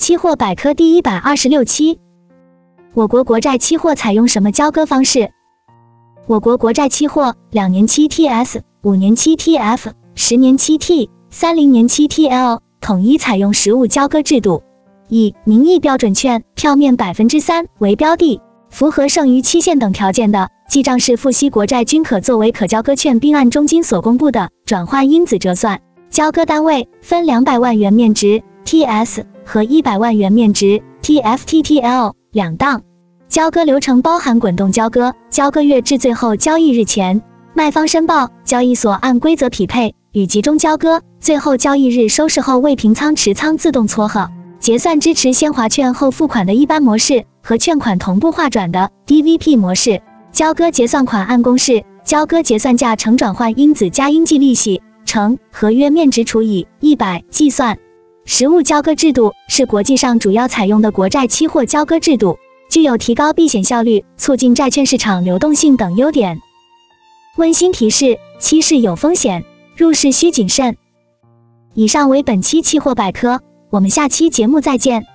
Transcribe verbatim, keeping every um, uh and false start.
期货百科第一百二十六期。我国国债期货采用什么交割方式？我国国债期货两年期 T S、五年期 T F、十年期 T、三十年期 T L 统一采用实物交割制度，以名义标准券票面 百分之三 为标的，符合剩余期限等条件的记账式付息国债均可作为可交割券，并按中金所公布的转换因子折算。交割单位分两百万元面值 T S 和一百万元面值 T F T T L 两档。交割流程包含滚动交割、交割月至最后交易日前，卖方申报，交易所按规则匹配，与集中交割，最后交易日收市后未平仓持仓自动撮合。结算支持先划券后付款的一般模式和券款同步划转的 D V P 模式。交割结算款按公式，交割结算价乘转换因子加应计利息乘合约面值除以一百计算。实物交割制度是国际上主要采用的国债期货交割制度，具有提高避险效率、促进债券市场流动性等优点。温馨提示：期市有风险，入市需谨慎。以上为本期期货百科，我们下期节目再见。